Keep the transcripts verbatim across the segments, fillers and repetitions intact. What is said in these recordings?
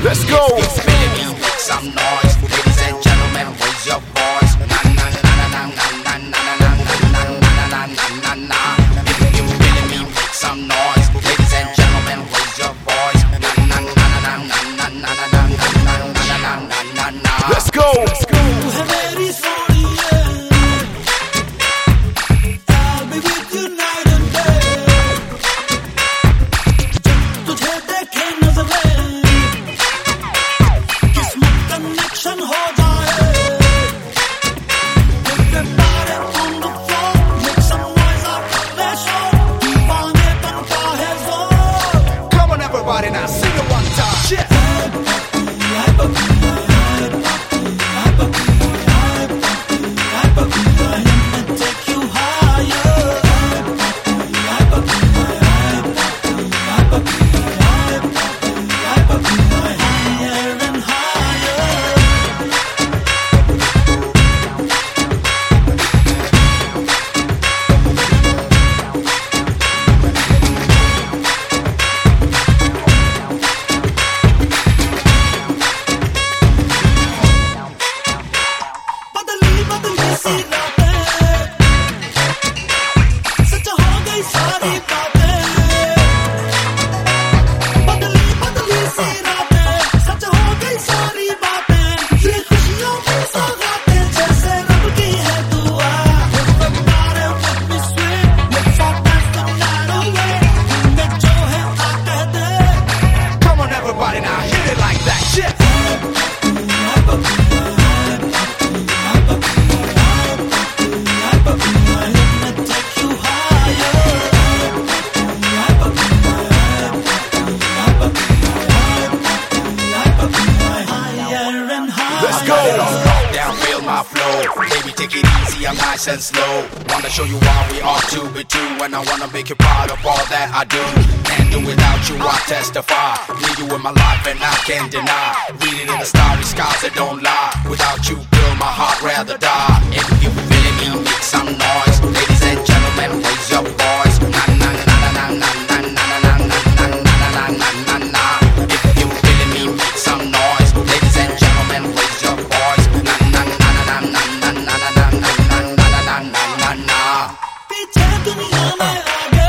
Let's go. If you feeling me, make some noise. Ladies and gentlemen, raise your voice. Na na na na na na na na na na na na na. If you feeling me, make some noise. Ladies and gentlemen, raise your voice. Na na na na na na na na na na na. Let's go. Let's go. Everybody now, sing it one time. Yeah. Let's go. Down, feel my flow. Baby, take it easy, I'm nice and slow. Wanna show you why we ought to be two. And I wanna make you proud of all that I do. Can't do without you, I testify. Need you in my life and I can't deny. Read it in the starry skies that don't lie. Without you, girl, my heart rather die. If you feeling me, make some noise. Ladies and gentlemen, raise your voice. Na na na na na na na na na na na na na na. If you feeling me, make some noise. Ladies and gentlemen, raise your voice. Na na na na na na na na na na na na na. पीछे दुनिया में आगे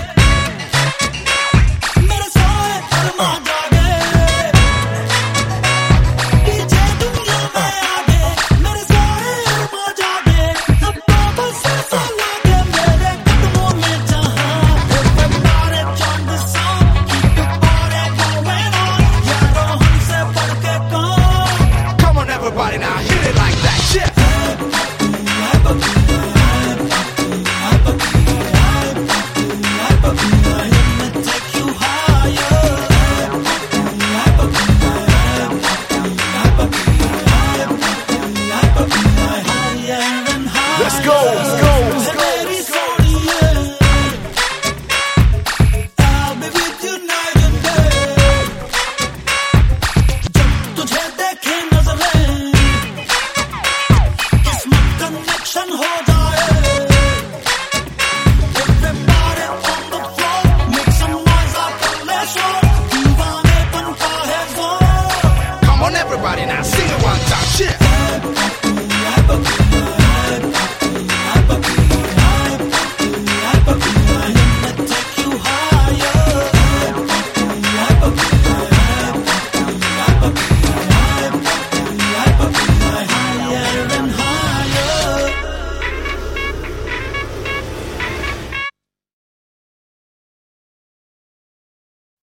मेरे सोए अरमा जागे पीछे दुनिया में आगे मेरे सोए अरमा जागे अब बाबा से लागे मेरे कदमों में जहां everybody join the song keep the party going on यारों हमसे बढ़ के कौन Come on everybody now, hit it like that. Yeah. Let's go. Let's go.